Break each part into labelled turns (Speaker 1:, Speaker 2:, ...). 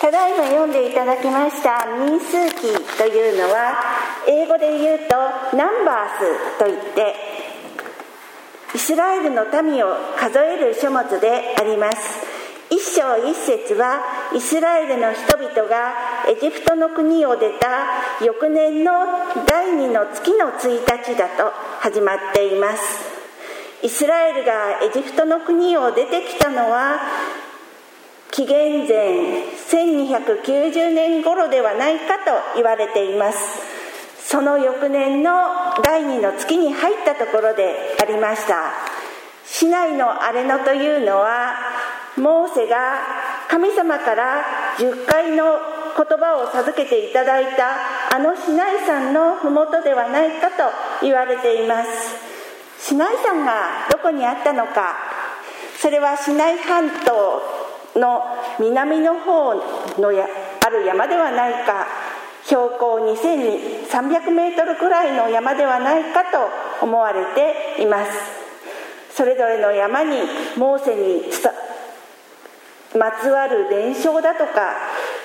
Speaker 1: ただいま読んでいただきました民数記というのは、英語で言うとナンバースといって、イスラエルの民を数える書物であります。一章一節は、イスラエルの人々がエジプトの国を出た翌年の第2の月の1日だと始まっています。イスラエルがエジプトの国を出てきたのは紀元前1290年頃ではないかと言われています。その翌年の第2の月に入ったところでありました。シナイの荒れ野というのは、モーセが神様から10回の言葉を授けていただいたあのシナイ山のふもとではないかと言われています。シナイ山がどこにあったのか、それはシナイ半島の南の方のある山ではないか、標高2300メートルくらいの山ではないかと思われています。それぞれの山にモーセにまつわる伝承だとか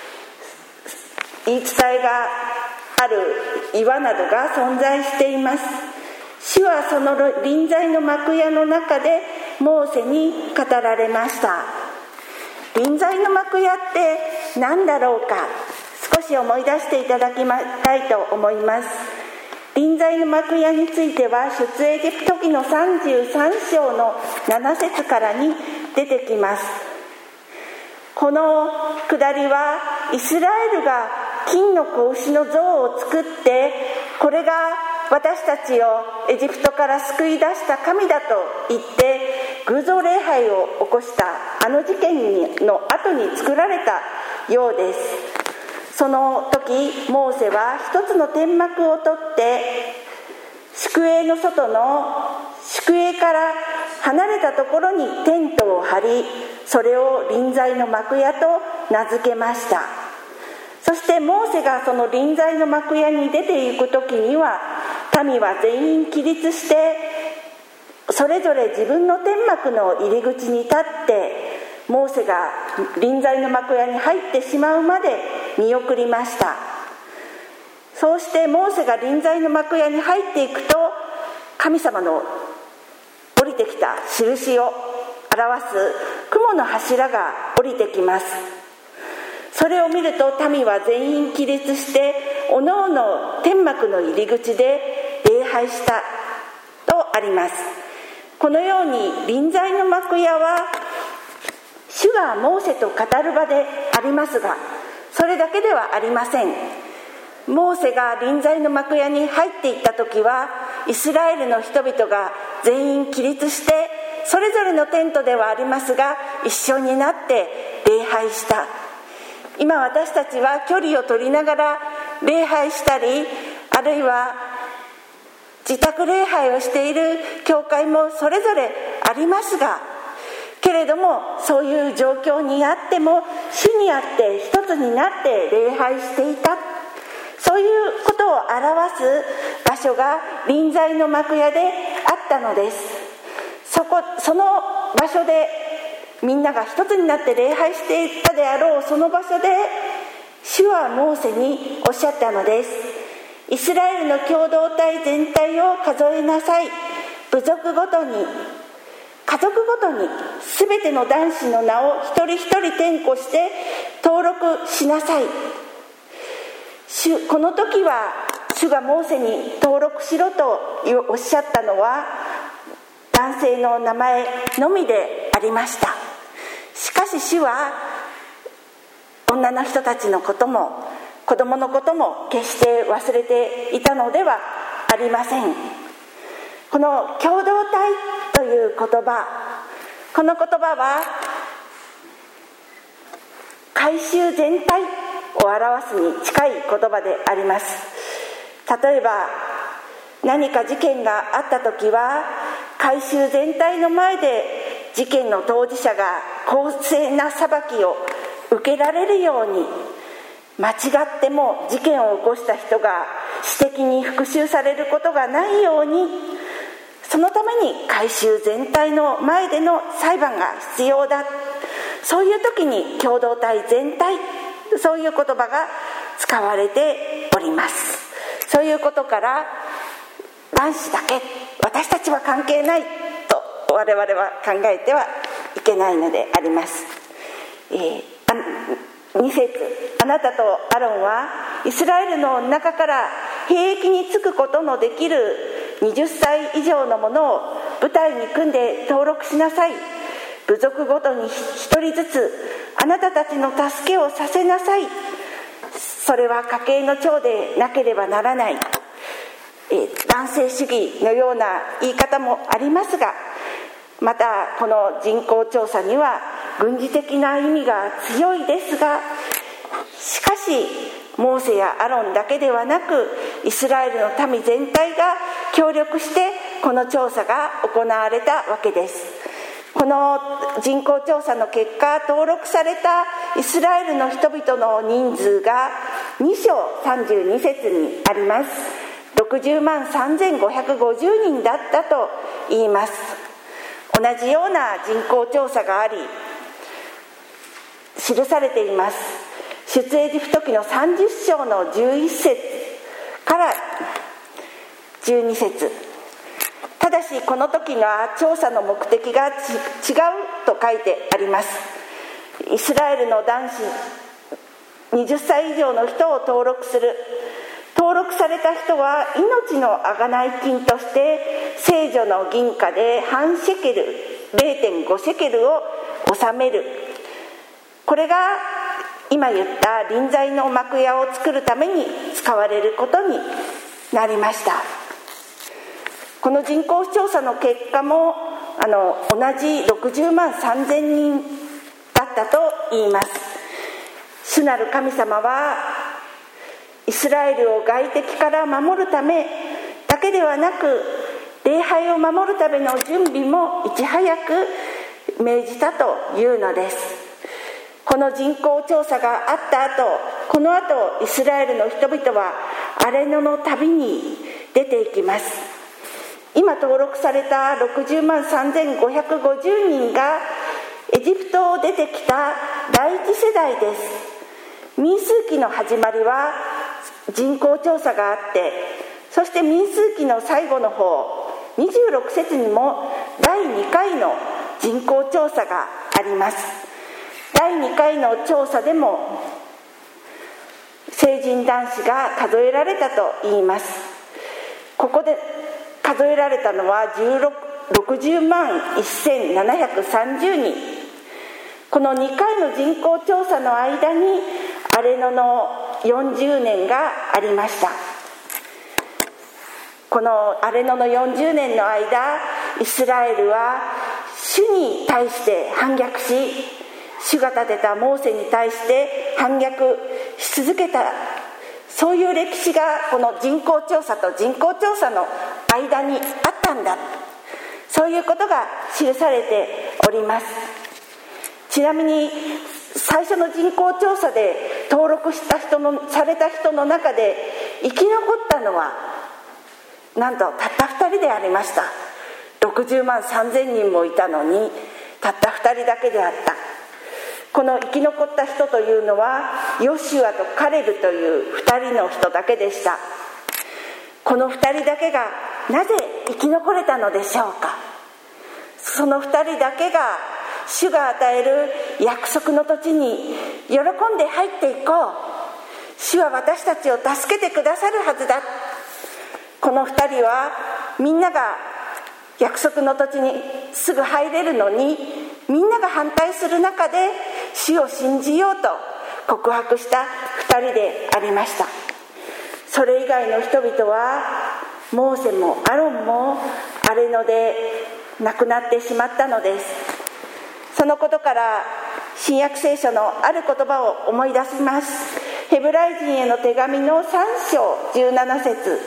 Speaker 1: 言い伝えがある岩などが存在しています。主はその臨在の幕屋の中でモーセに語られました。臨在の幕屋って何だろうか、少し思い出していただきたいと思います。臨在の幕屋については、出エジプト記の33章の7節からに出てきます。このくだりは、イスラエルが金の子牛の像を作って、これが私たちをエジプトから救い出した神だと言って偶像礼拝を起こしたあの事件の後に作られたようです。その時モーセは一つの天幕を取って宿営の外の宿営から離れたところにテントを張り、それを臨在の幕屋と名付けました。そしてモーセがその臨在の幕屋に出ていく時には、民は全員起立してそれぞれ自分の天幕の入り口に立って、モーセが臨在の幕屋に入ってしまうまで見送りました。そうしてモーセが臨在の幕屋に入っていくと、神様の降りてきた印を表す雲の柱が降りてきます。それを見ると民は全員起立しておのおの天幕の入り口で礼拝したとあります。このように臨在の幕屋は主がモーセと語る場でありますが、それだけではありません。モーセが臨在の幕屋に入っていった時は、イスラエルの人々が全員起立してそれぞれのテントではありますが一緒になって礼拝した。今私たちは距離を取りながら礼拝したり、あるいは自宅礼拝をしている教会もそれぞれありますが、けれどもそういう状況にあっても主にあって一つになって礼拝していた、そういうことを表す場所が臨在の幕屋であったのです。その場所でみんなが一つになって礼拝していったであろうその場所で、主はモーセにおっしゃったのです。イスラエルの共同体全体を数えなさい。部族ごとに、家族ごとに全ての男子の名を一人一人点呼して登録しなさい。この時は主がモーセに登録しろとおっしゃったのは男性の名前のみでありました。しかし主は女の人たちのことも子供のことも決して忘れていたのではありません。この共同体という言葉、この言葉は改宗全体を表すに近い言葉であります。例えば何か事件があった時は、改宗全体の前で事件の当事者が公正な裁きを受けられるように、間違っても事件を起こした人が私的に復讐されることがないように、そのために改宗全体の前での裁判が必要だ。そういう時に共同体全体そういう言葉が使われております。そういうことから男子だけ、私たちは関係ないと我々は考えてはいけないのであります。2節、あなたとアロンはイスラエルの中から兵役に就くことのできる20歳以上の者を部隊に組んで登録しなさい。部族ごとに1人ずつあなたたちの助けをさせなさい。それは家計の長でなければならない。男性主義のような言い方もありますが、またこの人口調査には軍事的な意味が強いですが、しかしモーセやアロンだけではなくイスラエルの民全体が協力してこの調査が行われたわけです。この人口調査の結果、登録されたイスラエルの人々の人数が2章32節にあります。60万3550人だったと言います。同じような人口調査があり記されています。出エジプト記の30章の11節から12節。ただしこの時は調査の目的が違うと書いてあります。イスラエルの男子20歳以上の人を登録する。登録された人は命の贖い金として聖女の銀貨で半シェケル 0.5 シェケルを納める。これが今言った臨在の幕屋を作るために使われることになりました。この人口調査の結果も同じ60万3000人だったと言います。主なる神様はイスラエルを外敵から守るためだけではなく、礼拝を守るための準備もいち早く命じたというのです。この人口調査があった後、この後イスラエルの人々は荒野の旅に出ていきます。今登録された60万3550人がエジプトを出てきた第一世代です。民数記の始まりは人口調査があって、そして民数記の最後の方26節にも第2回の人口調査があります。第2回の調査でも成人男子が数えられたと言います。ここで数えられたのは60万1730人。この2回の人口調査の間に荒野の40年がありました。この荒野の40年の間、イスラエルは主に対して反逆し、主が立てたモーセに対して反逆し続けた、そういう歴史がこの人口調査と人口調査の間にあったんだ、そういうことが記されております。ちなみに最初の人口調査で登録された人の中で生き残ったのはなんとたった2人でありました。60万3000人もいたのにたった2人だけであった。この生き残った人というのはヨシュアとカレブという2人の人だけでした。この2人だけがなぜ生き残れたのでしょうか。その2人だけが主が与える約束の土地に喜んで入っていこう、主は私たちを助けてくださるはずだ。この2人はみんなが約束の土地にすぐ入れるのに、みんなが反対する中で主を信じようと告白した2人でありました。それ以外の人々はモーセもアロンも荒れ野で亡くなってしまったのです。そのことから新約聖書のある言葉を思い出します。ヘブライ人への手紙の3章17節。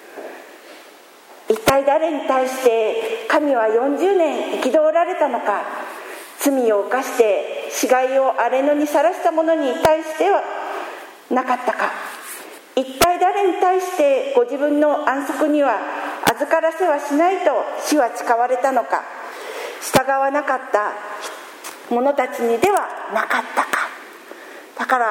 Speaker 1: 一体誰に対して神は40年憤られたのか。罪を犯して死骸を荒れ野にさらした者に対してはなかったか。一体誰に対してご自分の安息には預からせはしないと主は誓われたのか。従わなかった者たちにではなかったか。だから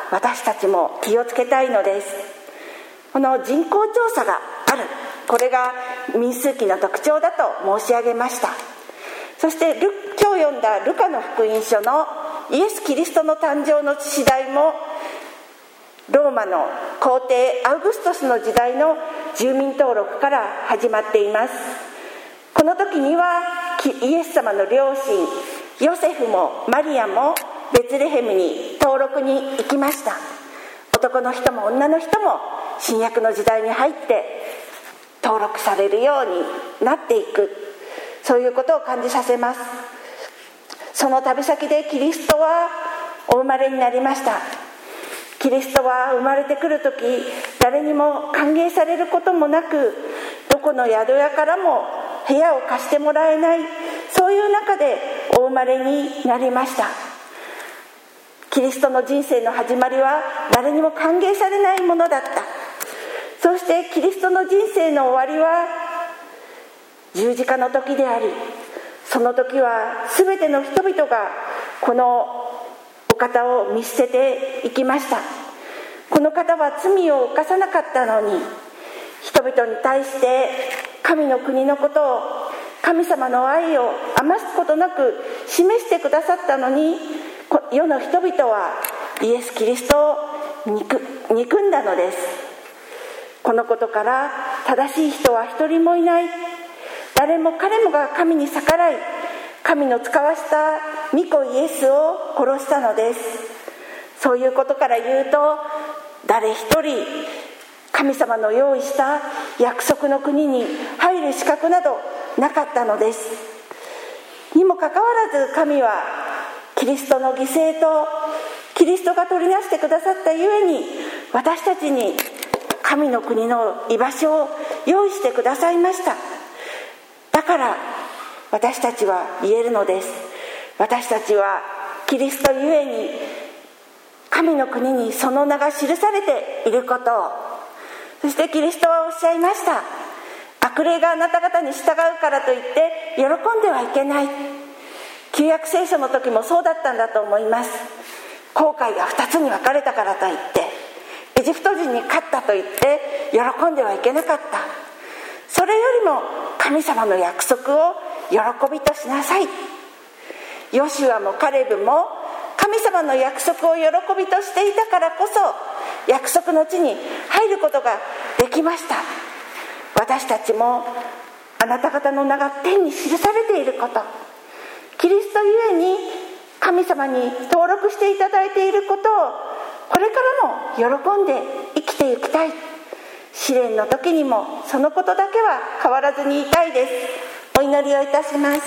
Speaker 1: 私たちも気をつけたいのです。この人口調査がある、これが民数記の特徴だと申し上げました。そして今日読んだルカの福音書のイエス・キリストの誕生の次第もローマの皇帝アウグストスの時代の住民登録から始まっています。この時にはイエス様の両親ヨセフもマリアもベツレヘムに登録に行きました。男の人も女の人も新約の時代に入って登録されるようになっていく、そういうことを感じさせます。その旅先でキリストはお生まれになりました。キリストは生まれてくるとき、誰にも歓迎されることもなく、どこの宿屋からも部屋を貸してもらえない、そういう中でお生まれになりました。キリストの人生の始まりは誰にも歓迎されないものだった。そしてキリストの人生の終わりは十字架の時であり、その時は全ての人々がこのお方を見捨てていきました。この方は罪を犯さなかったのに、人々に対して神の国のことを、神様の愛を余すことなく示してくださったのに、世の人々はイエス・キリストを憎んだのです。このことから正しい人は一人もいない、誰も彼もが神に逆らい、神の使わした御子イエスを殺したのです。そういうことから言うと、誰一人神様の用意した約束の国に入る資格などなかったのです。にもかかわらず神はキリストの犠牲とキリストが取りなしてくださったゆえに、私たちに神の国の居場所を用意してくださいました。だから私たちは言えるのです。私たちはキリストゆえに神の国にその名が記されていることを、そしてキリストはおっしゃいました。悪霊があなた方に従うからといって喜んではいけない。旧約聖書の時もそうだったんだと思います。航海が2つに分かれたからといってエジプト人に勝ったといって喜んではいけなかった。それよりも神様の約束を喜びとしなさい。ヨシュアもカレブも神様の約束を喜びとしていたからこそ約束の地に入ることができました。私たちもあなた方の名が天に記されていること、キリストゆえに神様に登録していただいていることをこれからも喜んで生きていきたい。試練の時にもそのことだけは変わらずに言いたいです。お祈りをいたします。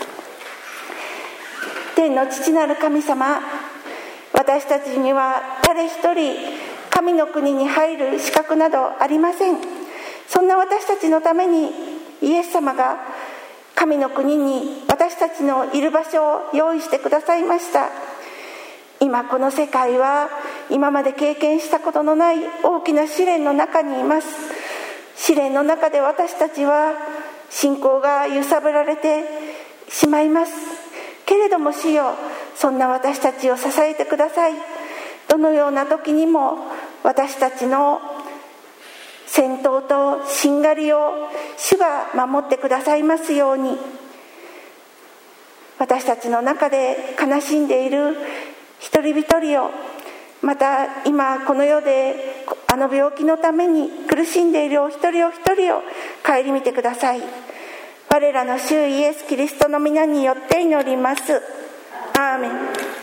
Speaker 1: 天の父なる神様、私たちには誰一人神の国に入る資格などありません。そんな私たちのためにイエス様が神の国に私たちのいる場所を用意してくださいました。今この世界は今まで経験したことのない大きな試練の中にいます。試練の中で私たちは信仰が揺さぶられてしまいますけれども、主よ、そんな私たちを支えてください。どのような時にも私たちの戦闘としんがりを主が守ってくださいますように。私たちの中で悲しんでいる一人一人を、また今この世であの病気のために苦しんでいるお一人お一人を顧みてください。我らの主イエス・キリストの皆によって祈ります。アーメン。